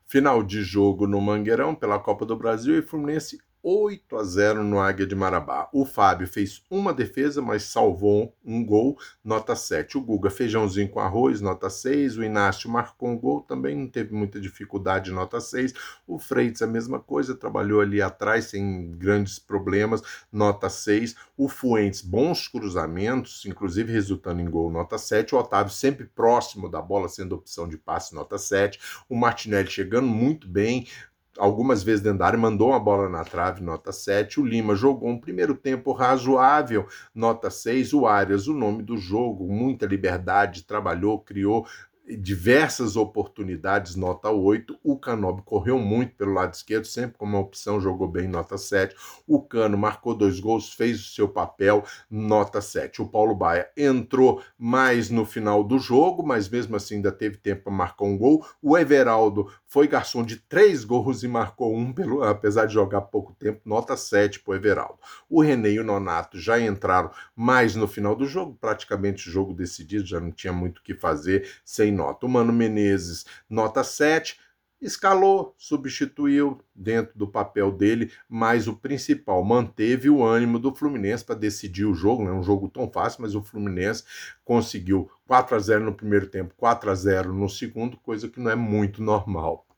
Final de jogo no Mangueirão pela Copa do Brasil e Fluminense 8-0 no Águia de Marabá. O Fábio fez uma defesa, mas salvou um gol, nota 7. O Guga, feijãozinho com arroz, nota 6. O Inácio marcou um gol, também não teve muita dificuldade, nota 6. O Freitas, a mesma coisa, trabalhou ali atrás sem grandes problemas, nota 6. O Fuentes, bons cruzamentos, inclusive resultando em gol, nota 7. O Otávio sempre próximo da bola, sendo opção de passe, nota 7. O Martinelli chegando muito bem, algumas vezes dentro da área, mandou uma bola na trave, nota 7. O Lima jogou um primeiro tempo razoável, nota 6. O Arias, o nome do jogo, muita liberdade, trabalhou, criou diversas oportunidades, nota 8. O Canobi correu muito pelo lado esquerdo, sempre como uma opção, jogou bem, nota 7. O Cano marcou 2 gols, fez o seu papel, nota 7. O Paulo Baia entrou mais no final do jogo, mas mesmo assim ainda teve tempo para marcar um gol. O Everaldo foi garçom de 3 gols e marcou um, apesar de jogar pouco tempo, nota 7 para o Everaldo. O René e o Nonato já entraram mais no final do jogo, praticamente jogo decidido, já não tinha muito o que fazer, sem nota. O Mano Menezes, nota 7, escalou, substituiu dentro do papel dele, mas o principal, manteve o ânimo do Fluminense para decidir o jogo, não é um jogo tão fácil, mas o Fluminense conseguiu 4-0 no primeiro tempo, 4-0 no segundo, coisa que não é muito normal.